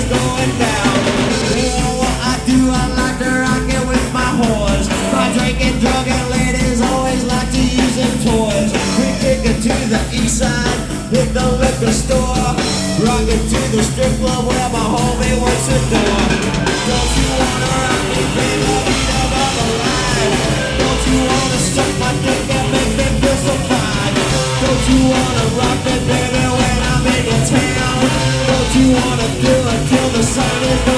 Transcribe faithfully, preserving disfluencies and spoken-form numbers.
going down. You know what I do, I like to rock it with my whores. My drinking, drug, and ladies always like to use them toys. We kick it to the east side, hit the liquor store, rock it to the strip club where my homie works the door. Don't you wanna rock me, baby, beat up on the line? Don't you wanna suck my dick and make me feel so fine? Don't you wanna rock me, baby, when I'm in your town? Don't you wanna do it till the sun is